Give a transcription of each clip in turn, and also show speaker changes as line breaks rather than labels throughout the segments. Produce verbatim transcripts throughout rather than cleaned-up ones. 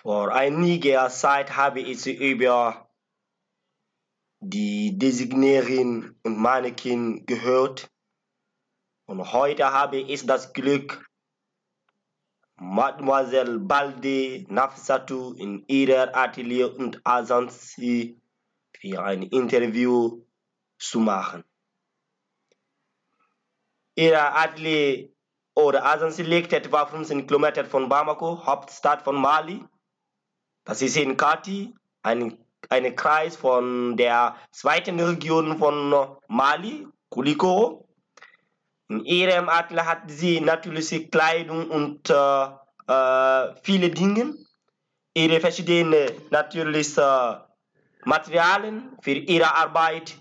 Vor einiger Zeit habe ich über die Designerin und Mannequin gehört und heute habe ich das Glück, Mademoiselle Balde Nafissatou in ihrer Atelier und Agenz für ein Interview zu machen. Ihre Atelier oder Agenz liegt etwa fünfzehn Kilometer von Bamako, Hauptstadt von Mali. Das ist in Kati, ein, ein Kreis von der zweiten Region von Mali, Kulikoro. In ihrem Atelier hat sie natürliche Kleidung und äh, äh, viele Dinge. Ihre verschiedenen natürlichen Materialien für ihre Arbeit,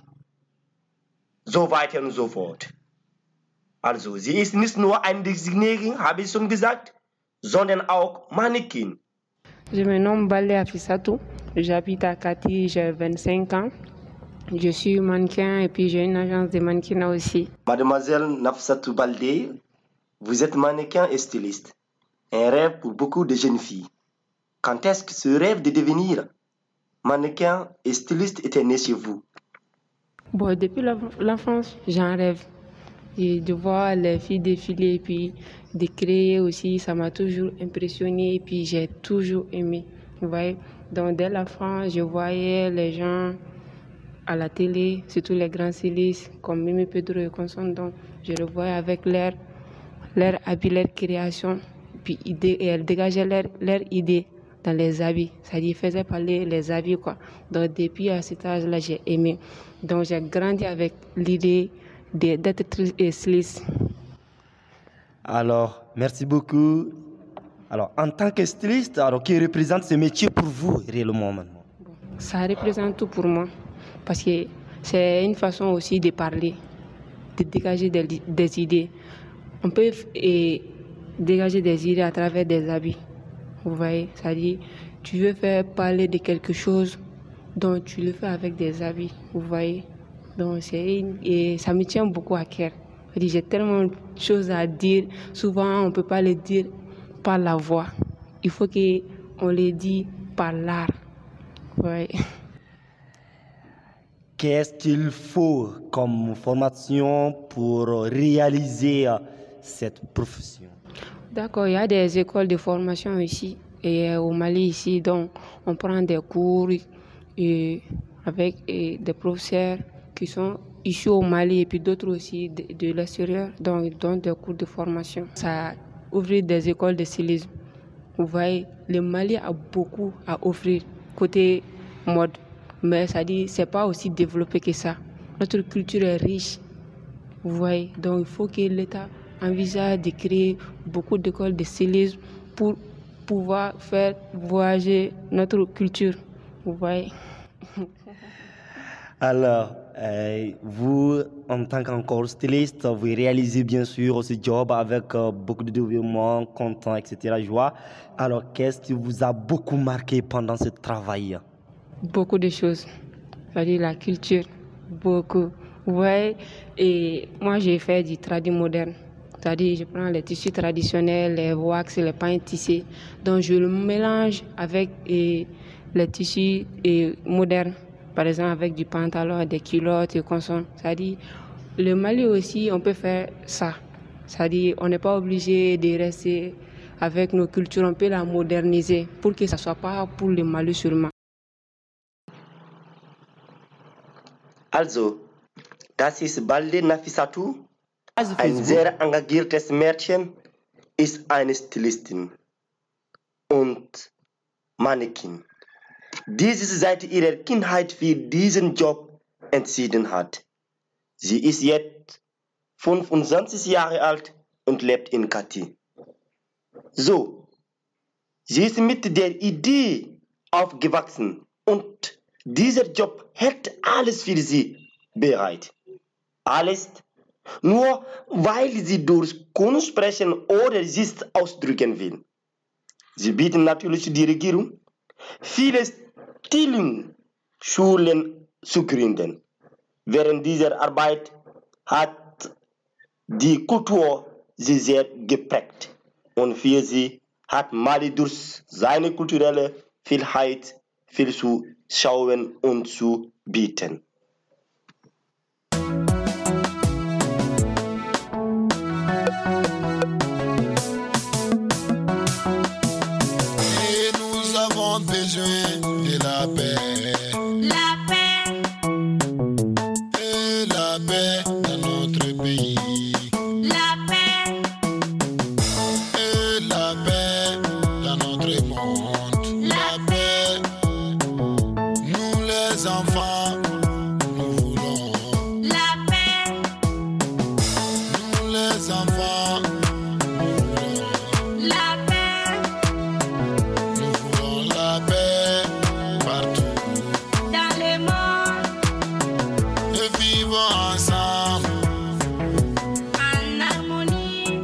so weiter und so fort. Also, sie ist nicht nur ein Designerin, habe ich schon gesagt, sondern auch Mannequin.
Je me nomme Balde Nafissatou, j'habite à Kati, j'ai vingt-cinq ans. Je suis mannequin et puis j'ai une agence de mannequinat aussi.
Mademoiselle Nafissatou Balde, vous êtes mannequin et styliste. Un rêve pour beaucoup de jeunes filles. Quand est-ce que ce rêve de devenir mannequin et styliste était né chez vous?
Bon, depuis l'enfance, j'en rêve. Et de voir les filles défiler et puis de créer aussi, ça m'a toujours impressionné et puis j'ai toujours aimé. Vous voyez? Donc dès l'enfance, je voyais les gens à la télé, surtout les grands stylistes comme Mimi Pedro et Conson. Donc je le voyais avec leur, leur habit, leur création. Puis idée, et elles dégageaient leur, leur idée dans les habits. C'est-à-dire, ils faisaient parler les habits, quoi. Donc depuis à cet âge-là, j'ai aimé. Donc j'ai grandi avec l'idée d'être styliste.
Alors, merci beaucoup. Alors, en tant que styliste, alors, qui représente ce métier pour vous réellement maintenant?
Bon, ça représente tout pour moi parce que c'est une façon aussi de parler, de dégager des, des idées. On peut et, dégager des idées à travers des habits. Vous voyez, c'est-à-dire, tu veux faire parler de quelque chose, donc tu le fais avec des habits. Vous voyez. Donc c'est une, et ça me tient beaucoup à cœur. J'ai tellement de choses à dire. Souvent, on ne peut pas le dire par la voix. Il faut qu'on le dise par l'art. Ouais.
Qu'est-ce qu'il faut comme formation pour réaliser cette profession?
D'accord, il y a des écoles de formation ici et au Mali ici, donc on prend des cours et avec et des professeurs qui sont issus au Mali et puis d'autres aussi de, de l'extérieur, donc ils donnent des cours de formation. Ça ouvre des écoles de stylisme. Vous voyez, le Mali a beaucoup à offrir côté mode, mais ça dit c'est pas aussi développé que ça. Notre culture est riche, vous voyez, donc il faut que l'État envisage de créer beaucoup d'écoles de stylisme pour pouvoir faire voyager notre culture, vous voyez.
Alors, euh, vous, en tant qu'encore styliste, vous réalisez bien sûr ce job avec euh, beaucoup de développement, content, et cetera, joie. Alors, qu'est-ce qui vous a beaucoup marqué pendant ce travail?
Beaucoup de choses. C'est-à-dire la culture, beaucoup. Ouais, et moi, j'ai fait du tradi moderne. C'est-à-dire, je prends les tissus traditionnels, les wax, les pains tissés. Donc, je le mélange avec et, les tissus et, modernes. Par exemple, avec du pantalon, des culottes et consommes. C'est-à-dire, le Mali aussi, on peut faire ça. C'est-à-dire, on n'est pas obligé de rester avec nos cultures. On peut la moderniser pour que ça ne soit pas pour le Mali seulement.
Also, das ist Balde Nafissatou. Ein sehr engagiertes Mädchen, ist eine Stylistin und Mannequin, die sich seit ihrer Kindheit für diesen Job entschieden hat. Sie ist jetzt fünfundzwanzig Jahre alt und lebt in Kati. So, sie ist mit der Idee aufgewachsen und dieser Job hält alles für sie bereit. Alles nur weil sie durch Kunst sprechen oder sich ausdrücken will. Sie bieten natürlich die Regierung, viele Styling-Schulen zu gründen. Während dieser Arbeit hat die Kultur sie sehr geprägt und für sie hat Mali durch seine kulturelle Vielfalt viel zu schauen und zu bieten.
Et nous avons besoin de la paix. La paix. Et la paix dans notre pays. La paix. Et la paix dans notre monde. La paix. Nous les enfants, nous voulons. La paix. Nous les enfants, nous voulons. La paix. Nous voulons la paix partout dans le monde. Et vivons ensemble en harmonie.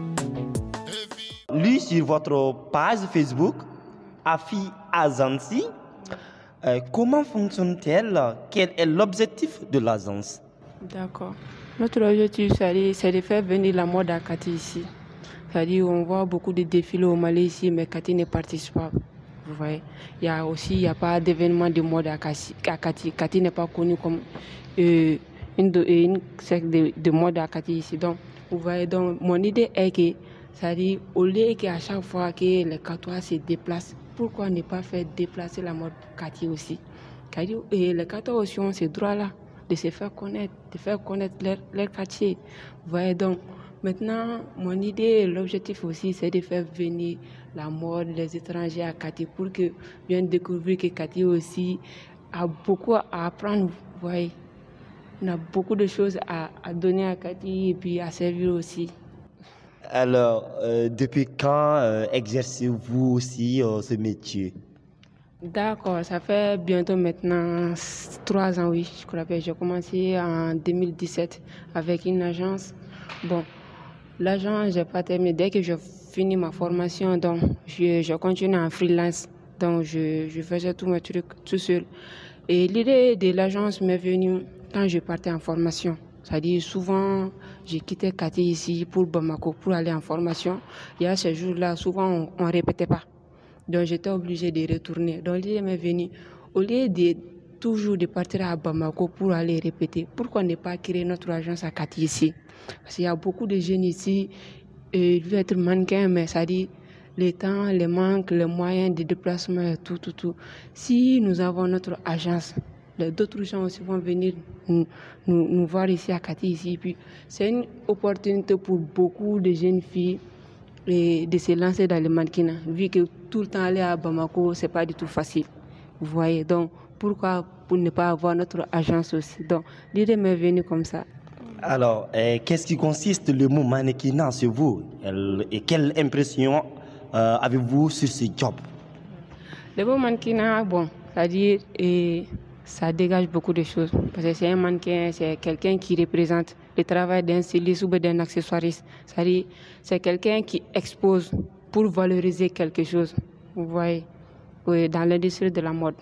Et vivons
Lui, sur votre page Facebook, Afi Azansi, euh, comment fonctionne-t-elle? Quel est l'objectif de l'agence?
D'accord. Notre objectif, c'est c'est de faire venir la mode à Kati ici. C'est-à-dire, on voit beaucoup de défilés au Mali ici, mais Kati ne participe pas. Vous voyez, il y a aussi, il n'y a pas d'événement de mode à Kati. à Kati. Kati n'est pas connu comme euh, une, de- une secte de, de mode à Kati ici. Donc, vous voyez, donc, mon idée est que, c'est-à-dire, au lieu qu'à chaque fois que les Katois se déplacent, pourquoi ne pas faire déplacer la mode Kati aussi? Kati, et les Katois aussi ont ce droit-là de se faire connaître, de faire connaître leur, leur quartier. Vous voyez, donc, maintenant, mon idée, l'objectif aussi, c'est de faire venir la mode, les étrangers à Kati pour que viennent découvrir que Kati aussi a beaucoup à apprendre. Vous voyez, on a beaucoup de choses à, à donner à Kati et puis à servir aussi.
Alors, euh, depuis quand euh, exercez-vous aussi euh, ce métier?
D'accord, ça fait bientôt maintenant s- trois ans, oui, je crois bien. J'ai commencé en deux mille dix-sept avec une agence. Bon, l'agence, j'ai pas terminé. Dès que je finis ma formation, donc je, je continue en freelance. Donc, je, je faisais tous mes trucs tout seul. Et l'idée de l'agence m'est venue quand je partais en formation. C'est-à-dire, souvent, j'ai quitté Kati ici pour Bamako pour aller en formation. Il y a ces jours-là, souvent, on ne répétait pas. Donc, j'étais obligée de retourner. Donc, l'idée m'est venue. Au lieu de toujours de partir à Bamako pour aller répéter, pourquoi ne pas créer notre agence à Kati ici? Parce qu'il y a beaucoup de jeunes ici, et ils veulent être mannequins, mais ça dit le temps, les manques, les moyens de déplacement et tout, tout, tout. Si nous avons notre agence, les- d'autres gens aussi vont venir nous, nous, nous voir ici à Kati ici. Puis, c'est une opportunité pour beaucoup de jeunes filles et de se lancer dans le mannequinat. Vu que tout le temps aller à Bamako, c'est pas du tout facile. Vous voyez, donc pourquoi pour ne pas avoir notre agence aussi? Donc l'idée m'est venue comme ça.
Alors, euh, qu'est-ce qui consiste le mot mannequinat sur vous? Elle- Et quelle impression euh, avez-vous sur ce job?
Le beau mannequinat, bon, c'est-à-dire, et ça dégage beaucoup de choses. Parce que c'est un mannequin, c'est quelqu'un qui représente le travail d'un styliste ou bien d'un accessoiriste. C'est-à-dire, c'est quelqu'un qui expose pour valoriser quelque chose. Vous voyez, oui, dans l'industrie de la mode.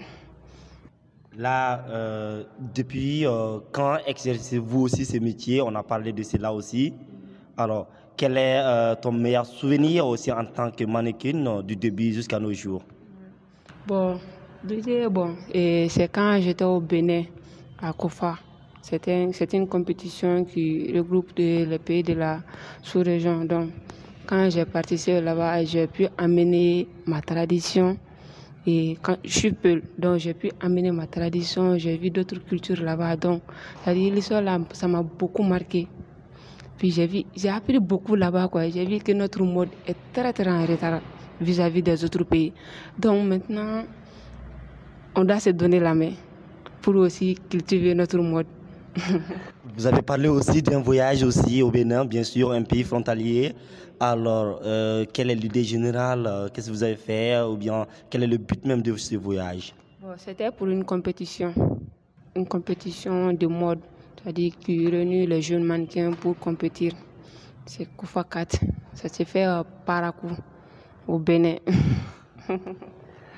Là, euh, depuis euh, quand exercez-vous aussi ce métier? On a parlé de cela aussi. Alors, quel est euh, ton meilleur souvenir aussi en tant que mannequin euh, du début jusqu'à nos jours?
Bon, l'idée, bon, et c'est quand j'étais au Bénin, à Kofa. C'était un- c'était une compétition qui regroupe de- les pays de la sous-région. Donc, quand j'ai participé là-bas, j'ai pu amener ma tradition. Et quand je suis Peul, donc j'ai pu amener ma tradition. J'ai vu d'autres cultures là-bas. Donc, c'est-à-dire, l'histoire là, ça m'a beaucoup marqué. Puis j'ai vu, j'ai appris beaucoup là-bas, quoi. J'ai vu que notre mode est très, très en retard vis-à-vis des autres pays. Donc maintenant, on doit se donner la main pour aussi cultiver notre mode.
Vous avez parlé aussi d'un voyage aussi au Bénin, bien sûr, un pays frontalier. Alors, euh, quelle est l'idée générale? euh, Qu'est-ce que vous avez fait? Ou bien, quel est le but même de ce voyage?
Bon, c'était pour une compétition, une compétition de mode, c'est-à-dire qui réunit les jeunes mannequins pour compétir. C'est Koufa quatre. Ça s'est fait à Parakou, au Bénin.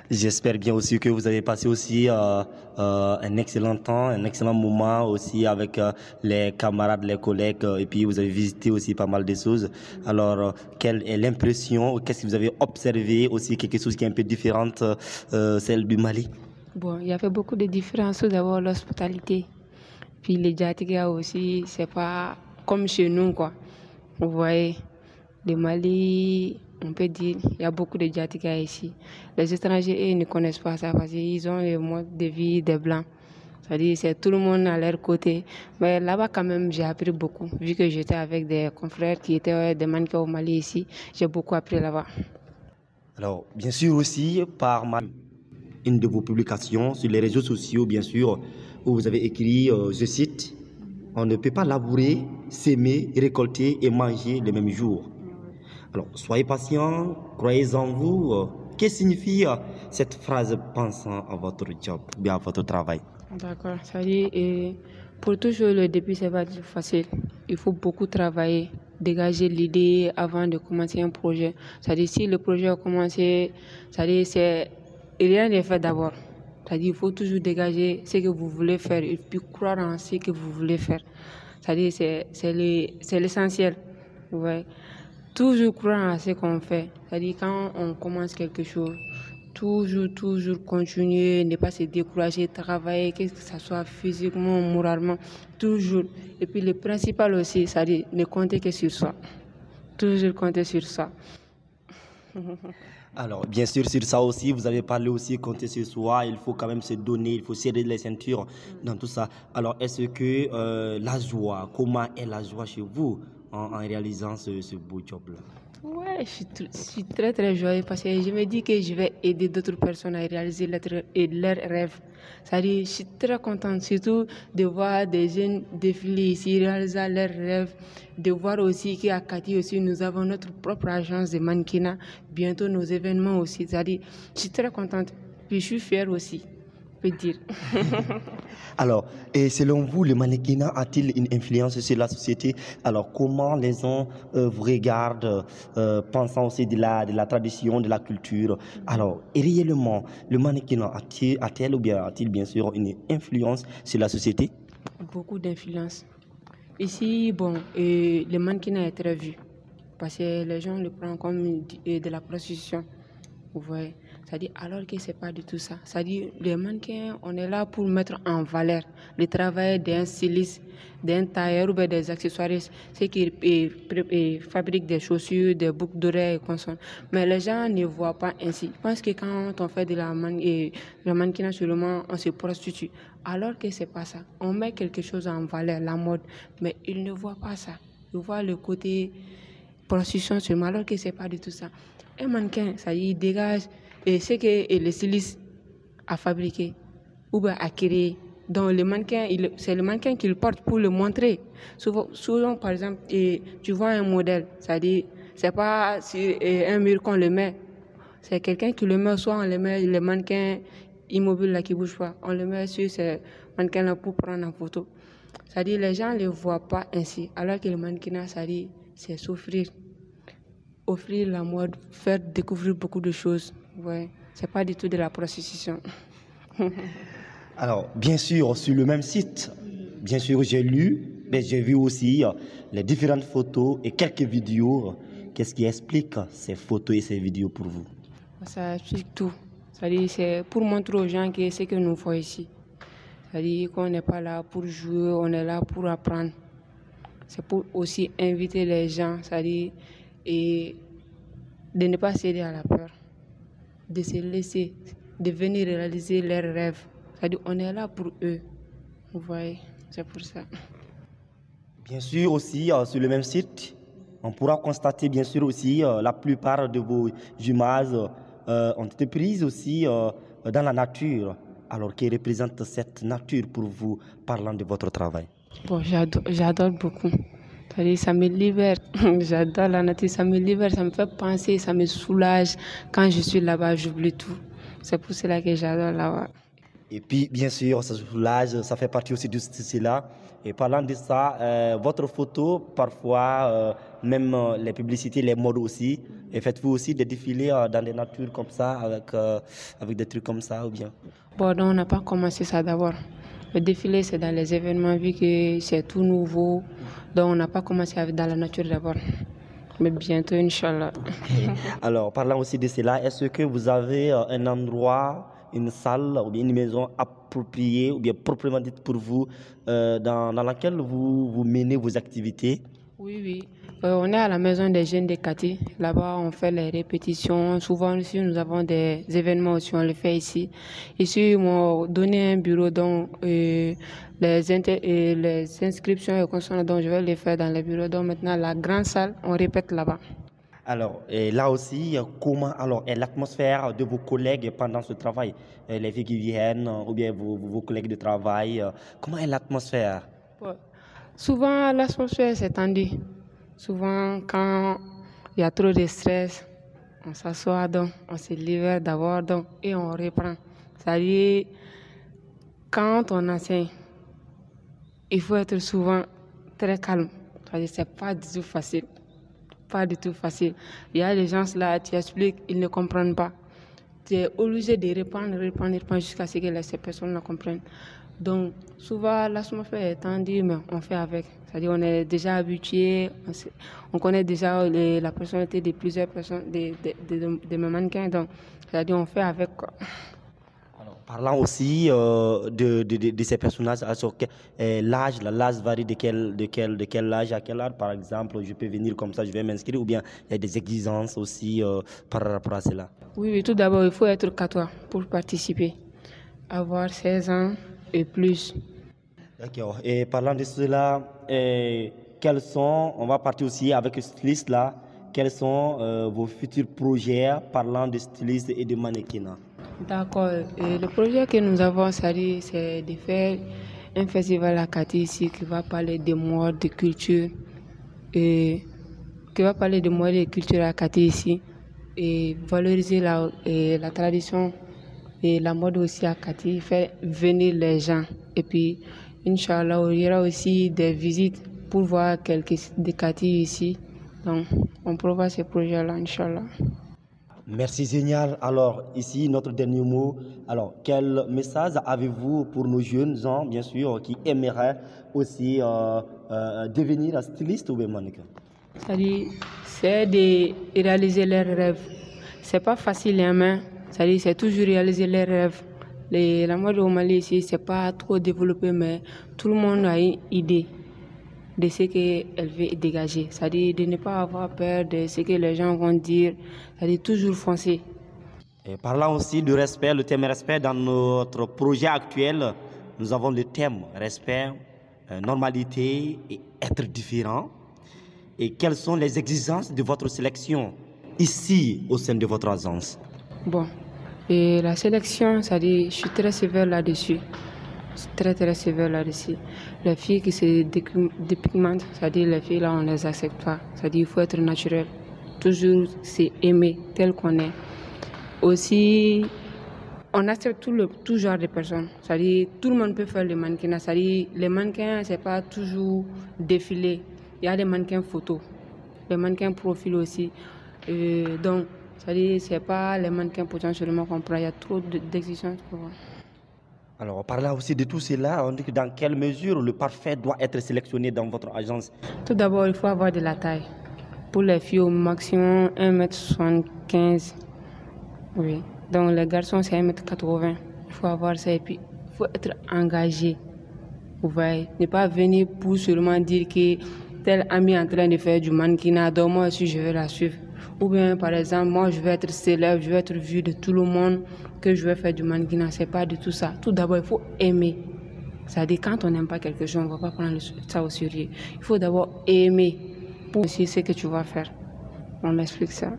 J'espère bien aussi que vous avez passé aussi euh, euh, un excellent temps, un excellent moment aussi avec euh, les camarades, les collègues, euh, et puis vous avez visité aussi pas mal de choses. Alors, euh, quelle est l'impression, qu'est-ce que vous avez observé aussi, quelque chose qui est un peu différente, euh, celle du Mali?
Bon, il y avait beaucoup de différences. Tout d'abord, l'hospitalité. Puis les Djatigas aussi, c'est pas comme chez nous, quoi. Vous voyez, le Mali, on peut dire, il y a beaucoup de Djatigas ici. Les étrangers, eux, ne connaissent pas ça parce qu'ils ont le mode de vie des Blancs. C'est-à-dire, c'est tout le monde à leur côté. Mais là-bas, quand même, j'ai appris beaucoup. Vu que j'étais avec des confrères qui étaient des mannequins au Mali ici, j'ai beaucoup appris là-bas.
Alors, bien sûr aussi, par ma... une de vos publications sur les réseaux sociaux, bien sûr, où vous avez écrit, euh, je cite, « On ne peut pas labourer, s'aimer, récolter et manger le même jour ». Alors, soyez patient, croyez en vous. Euh, Qu'est-ce que signifie euh, cette phrase pensant à votre job, bien à votre travail?
D'accord, ça dit, et pour toujours le début, c'est pas facile. Il faut beaucoup travailler, dégager l'idée avant de commencer un projet. C'est-à-dire, si le projet a commencé, c'est-à-dire, c'est rien n'est fait d'abord. C'est-à-dire, il faut toujours dégager ce que vous voulez faire et puis croire en ce que vous voulez faire. C'est-à-dire, c'est, c'est, les, c'est l'essentiel. Ouais. Toujours croire en ce qu'on fait. C'est-à-dire, quand on commence quelque chose, toujours, toujours continuer, ne pas se décourager, travailler, que ce soit physiquement, moralement, toujours. Et puis, le principal aussi, c'est-à-dire, ne compter que sur soi. Toujours compter sur soi.
Alors, bien sûr, sur ça aussi, vous avez parlé aussi, compter sur soi, il faut quand même se donner, il faut serrer les ceintures dans tout ça. Alors, est-ce que euh, la joie, comment est la joie chez vous en, en réalisant ce, ce beau job-là?
Ouais, je suis, tr- je suis très très joyeuse parce que je me dis que je vais aider d'autres personnes à réaliser leur, et leurs rêves. C'est-à-dire, je suis très contente surtout de voir des jeunes défiler ici, réaliser leurs rêves, de voir aussi qu'à Kati aussi nous avons notre propre agence de mannequinat, bientôt nos événements aussi. C'est-à-dire, je suis très contente, puis je suis fière aussi. Peut dire.
Alors, et selon vous, le mannequinat a-t-il une influence sur la société? Alors, comment les gens euh, vous regardent, euh, pensant aussi de la, de la tradition, de la culture? Alors, et réellement, le mannequinat a-t-il, a-t-il ou bien a-t-il bien sûr une influence sur la société?
Beaucoup d'influence. Ici, bon, et le mannequinat est très vu parce que les gens le prennent comme de la prostitution. Vous voyez? C'est-à-dire, alors que ce n'est pas du tout ça. C'est-à-dire, les mannequins, on est là pour mettre en valeur le travail d'un styliste, d'un tailleur ou des accessoiristes, ceux qui et, et, fabriquent des chaussures, des boucles d'oreilles et consorts. Mais les gens ne voient pas ainsi. Ils pensent que quand on fait de la, man et, le mannequinat seulement, on se prostitue. Alors que ce n'est pas ça. On met quelque chose en valeur, la mode, mais ils ne voient pas ça. Ils voient le côté prostitution seulement, alors que ce n'est pas du tout ça. Un mannequin, ça y dégage et ce que le styliste a fabriqué ou bien a créé. Donc le mannequin, il, c'est le mannequin qui le porte pour le montrer. Souvent, souvent par exemple, et tu vois un modèle, c'est-à-dire, c'est pas sur un mur qu'on le met. C'est quelqu'un qui le met, soit on le met, le mannequin immobile là qui bouge pas, on le met sur ce mannequin là pour prendre en photo. C'est-à-dire, les gens ne le voient pas ainsi, alors que le mannequinat, c'est-à-dire, c'est s'offrir. Offrir la mode, faire découvrir beaucoup de choses. Ouais, c'est pas du tout de la prostitution.
Alors, bien sûr, sur le même site, bien sûr, j'ai lu, mais j'ai vu aussi euh, les différentes photos et quelques vidéos. Qu'est-ce qui explique ces photos et ces vidéos pour vous?
Ça explique tout. C'est-à-dire, c'est pour montrer aux gens que c'est ce que nous faisons ici. C'est-à-dire qu'on n'est pas là pour jouer, on est là pour apprendre. C'est pour aussi inviter les gens, c'est-à-dire, et de ne pas céder à la peur, de se laisser, de venir réaliser leurs rêves. C'est-à-dire, on est là pour eux. Vous voyez, c'est pour ça.
Bien sûr aussi, euh, sur le même site, on pourra constater bien sûr aussi euh, la plupart de vos images euh, ont été prises aussi euh, dans la nature. Alors, que représente cette nature pour vous, parlant de votre travail?
Bon, j'adore, j'adore beaucoup. C'est-à-dire, ça me libère. J'adore la nature, ça me libère, ça me fait penser, ça me soulage. Quand je suis là-bas, j'oublie tout. C'est pour cela que j'adore là-bas.
Et puis, bien sûr, ça soulage, ça fait partie aussi de cela. Et parlant de ça, euh, votre photo, parfois, euh, même euh, les publicités, les modes aussi, Et faites-vous aussi des défilés euh, dans des natures comme ça, avec, euh, avec des trucs comme ça ou bien?
Bon, donc on n'a pas commencé ça d'abord. Le défilé, c'est dans les événements, vu que c'est tout nouveau. Donc on n'a pas commencé avec dans la nature d'abord. Mais bientôt, Inch'Allah.
Alors, parlant aussi de cela, est-ce que vous avez euh, un endroit, une salle ou bien une maison appropriée ou bien proprement dite pour vous, euh, dans, dans laquelle vous, vous menez vos activités?
Oui, oui. Euh, on est à la maison des jeunes de Kati. Là-bas, on fait les répétitions. Souvent, ici, nous avons des événements aussi, on le fait ici. Ici, ils m'ont donné un bureau dont euh, les, inter- et les inscriptions et consonnes, donc je vais les faire dans le bureau. Donc maintenant, la grande salle, on répète là-bas.
Alors, et là aussi, euh, comment alors est l'atmosphère de vos collègues pendant ce travail? Euh, Les filles qui viennent, euh, ou bien vos, vos collègues de travail, euh, comment est l'atmosphère?
Ouais. Souvent, l'atmosphère s'est tendue. Souvent, quand il y a trop de stress, on s'assoit donc, on se libère d'abord donc, et on reprend. C'est-à-dire, quand on enseigne, il faut être souvent très calme. C'est-à-dire, c'est pas du tout facile. Pas du tout facile. Il y a des gens là, tu expliques, ils ne comprennent pas. Tu es obligé de répondre, répondre, répondre jusqu'à ce que ces personnes la comprennent. Donc, souvent, l'atmosphère est tendue, mais on fait avec. C'est-à-dire, on est déjà habitué, on, sait- on connaît déjà les- la personnalité de plusieurs personnes, de, de, de, de- de mes mannequins. Donc, c'est-à-dire, on fait avec, quoi.
Alors, parlant aussi euh, de, de, de, de ces personnages, alors que, euh, l'âge, la- l'âge varie de quel, de, quel, de quel âge à quel âge, par exemple, je peux venir comme ça, je vais m'inscrire, ou bien il y a des exigences aussi euh, par rapport à cela.
Oui, oui, tout d'abord, il faut être catois pour participer. Avoir seize ans et plus.
D'accord. Et parlant de cela, euh, quels sont, on va partir aussi avec ce styliste-là, quels sont euh, vos futurs projets parlant de styliste et de mannequinat?
D'accord. Et le projet que nous avons, c'est-à-dire, c'est de faire un festival à Kati ici qui va parler de mode, de culture, et qui va parler de mode et de culture à Kati ici, et valoriser la, et la tradition et la mode aussi à Kati, faire venir les gens. Et puis, Inch'Allah, il y aura aussi des visites pour voir quelques sites de Kati ici. Donc, on prévoit ce projet-là, Inch'Allah.
Merci, génial. Alors, ici, notre dernier mot. Alors, quel message avez-vous pour nos jeunes gens, bien sûr, qui aimeraient aussi euh, euh, devenir styliste ou bien mannequin?
C'est-à-dire, c'est de réaliser leurs rêves. C'est pas facile, hein, mais c'est-à-dire, c'est toujours réaliser leurs rêves. Les, la mode au Mali ici, c'est pas trop développé, mais tout le monde a une idée de ce qu'elle veut dégager. C'est-à-dire, de ne pas avoir peur de ce que les gens vont dire. C'est-à-dire, toujours foncer.
Et parlant aussi du respect, le thème respect, dans notre projet actuel, nous avons le thème respect, euh, normalité et être différent. Et quelles sont les exigences de votre sélection ici au sein de votre agence?
Bon, et la sélection, c'est-à-dire, je suis très sévère là-dessus. Je suis très, très sévère là-dessus. Les filles qui se décu- dépigmentent, c'est-à-dire, les filles là, on ne les accepte pas. C'est-à-dire, il faut être naturel. Toujours c'est aimer tel qu'on est. Aussi, on accepte tout, le, tout genre de personnes. C'est-à-dire, tout le monde peut faire le mannequinat. C'est-à-dire, les mannequins, c'est pas toujours défilé. Il y a des mannequins photos, les mannequins profil aussi. Euh, donc, c'est-à-dire, c'est pas les mannequins potentiellement qu'on prend. Il y a trop de- d'exigences pour moi.
Alors, parlant aussi de tout cela, on dit que dans quelle mesure le parfait doit être sélectionné dans votre agence?
Tout d'abord, il faut avoir de la taille. Pour les filles, au maximum un mètre soixante-quinze. Oui. Donc, les garçons, c'est un mètre quatre-vingts. Il faut avoir ça. Et puis, il faut être engagé. Vous voyez, ne pas venir pour seulement dire que tel ami est en train de faire du mannequinat, donc moi aussi, je vais la suivre. Ou bien, par exemple, moi, je vais être célèbre, je vais être vu de tout le monde, que je vais faire du mannequinat. C'est pas du tout ça. Tout d'abord, il faut aimer. C'est-à-dire, quand on n'aime pas quelque chose, on ne va pas prendre ça au sérieux. Il faut d'abord aimer pour aussi ce que tu vas faire. On m'explique ça.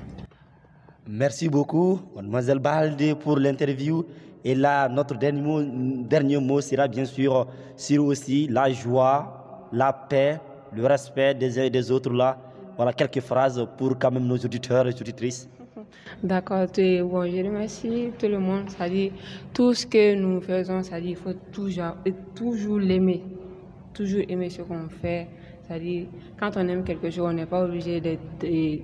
Merci beaucoup, mademoiselle Balde, pour l'interview. Et là, notre dernier mot, dernier mot sera bien sûr sur aussi la joie, la paix, le respect des uns et des autres là. Voilà quelques phrases pour quand même nos auditeurs et auditrices.
D'accord, tu- bon, je remercie tout le monde. C'est-à-dire, tout ce que nous faisons, c'est-à-dire, il faut toujours, toujours l'aimer. Toujours aimer ce qu'on fait. C'est-à-dire, quand on aime quelque chose, on n'est pas obligé de, de,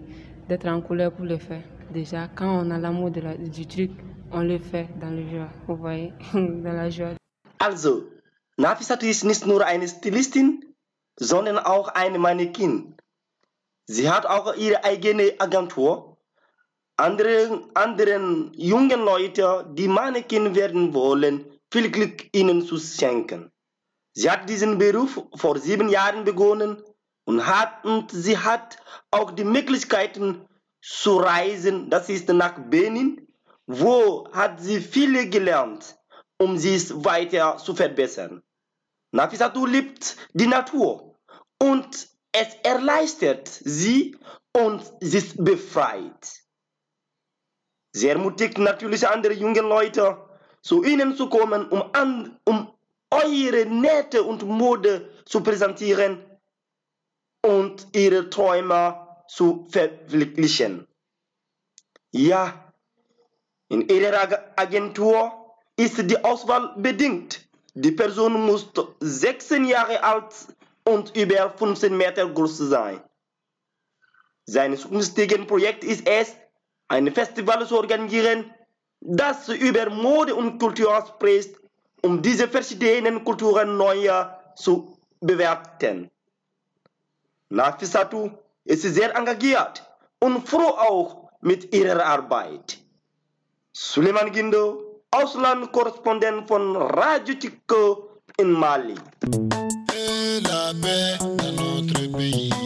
d'être en couleur pour le faire. Déjà, quand on a l'amour de la, du truc, on le fait dans le joie. Vous voyez, dans la joie.
Also, Nafissatou ist nicht nur eine Stilistin, sondern auch eine Mannequin. Sie hat auch ihre eigene Agentur. Andere, anderen jungen Leute, die Mannequin werden wollen, viel Glück ihnen zu schenken. Sie hat diesen Beruf vor sieben Jahren begonnen und, hat, und sie hat auch die Möglichkeiten zu reisen. Das ist nach Benin, wo hat sie viel gelernt, um sich weiter zu verbessern. Nafissatou liebt die Natur und es erleichtert sie und sie ist befreit. Sie ermutigt natürlich andere junge Leute, zu ihnen zu kommen, um, an, um eure Nähte und Mode zu präsentieren und ihre Träume zu verwirklichen. Ja, in ihrer Agentur ist die Auswahl bedingt. Die Person muss sechzehn Jahre alt und über fünfzehn Meter groß sein. Sein zukünftiges Projekt ist es, ein Festival zu organisieren, das über Mode und Kultur spricht, um diese verschiedenen Kulturen neu zu bewerten. Nafissatou ist sehr engagiert und froh auch mit ihrer Arbeit. Suleiman Guindo, Auslandskorrespondent von Radio Chico in Mali.
Et la paix dans notre pays.